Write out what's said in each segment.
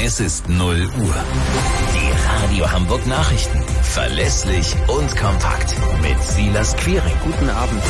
Es ist 0 Uhr. Die Radio Hamburg Nachrichten. Verlässlich und kompakt. Mit Silas Quiring. Guten Abend.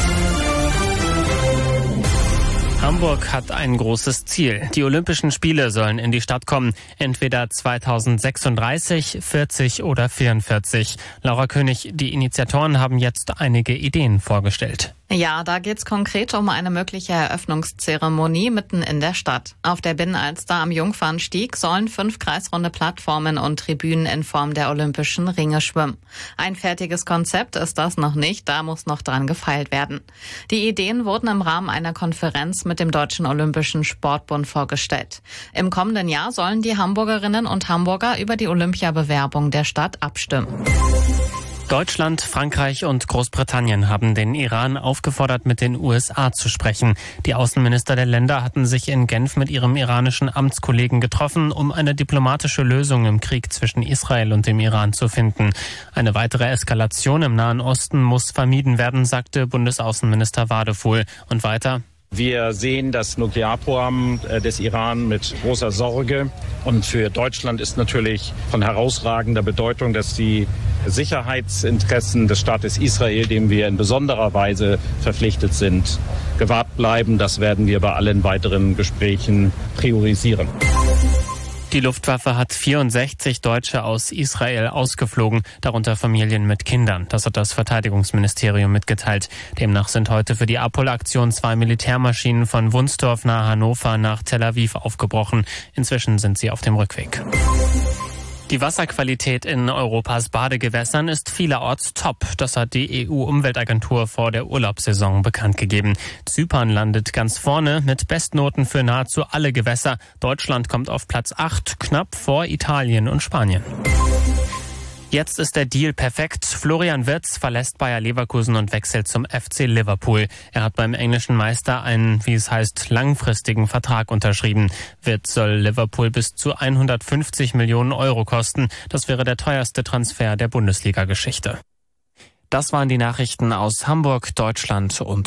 Hamburg hat ein großes Ziel. Die Olympischen Spiele sollen in die Stadt kommen. Entweder 2036, 40 oder 44. Laura König, die Initiatoren haben jetzt einige Ideen vorgestellt. Ja, da geht's konkret um eine mögliche Eröffnungszeremonie mitten in der Stadt. Auf der Binnenalster am Jungfernstieg sollen 5 kreisrunde Plattformen und Tribünen in Form der Olympischen Ringe schwimmen. Ein fertiges Konzept ist das noch nicht, da muss noch dran gefeilt werden. Die Ideen wurden im Rahmen einer Konferenz mit dem Deutschen Olympischen Sportbund vorgestellt. Im kommenden Jahr sollen die Hamburgerinnen und Hamburger über die Olympiabewerbung der Stadt abstimmen. Deutschland, Frankreich und Großbritannien haben den Iran aufgefordert, mit den USA zu sprechen. Die Außenminister der Länder hatten sich in Genf mit ihrem iranischen Amtskollegen getroffen, um eine diplomatische Lösung im Krieg zwischen Israel und dem Iran zu finden. Eine weitere Eskalation im Nahen Osten muss vermieden werden, sagte Bundesaußenminister Wadefuhl. Und weiter: Wir sehen das Nuklearprogramm des Iran mit großer Sorge. Und für Deutschland ist natürlich von herausragender Bedeutung, dass die Sicherheitsinteressen des Staates Israel, dem wir in besonderer Weise verpflichtet sind, gewahrt bleiben. Das werden wir bei allen weiteren Gesprächen priorisieren. Die Luftwaffe hat 64 Deutsche aus Israel ausgeflogen, darunter Familien mit Kindern. Das hat das Verteidigungsministerium mitgeteilt. Demnach sind heute für die Apol-Aktion 2 Militärmaschinen von Wunstorf nahe Hannover nach Tel Aviv aufgebrochen. Inzwischen sind sie auf dem Rückweg. Die Wasserqualität in Europas Badegewässern ist vielerorts top. Das hat die EU-Umweltagentur vor der Urlaubssaison bekannt gegeben. Zypern landet ganz vorne mit Bestnoten für nahezu alle Gewässer. Deutschland kommt auf Platz 8, knapp vor Italien und Spanien. Jetzt ist der Deal perfekt. Florian Wirtz verlässt Bayer Leverkusen und wechselt zum FC Liverpool. Er hat beim englischen Meister einen, wie es heißt, langfristigen Vertrag unterschrieben. Wirtz soll Liverpool bis zu 150 Millionen Euro kosten. Das wäre der teuerste Transfer der Bundesliga-Geschichte. Das waren die Nachrichten aus Hamburg, Deutschland und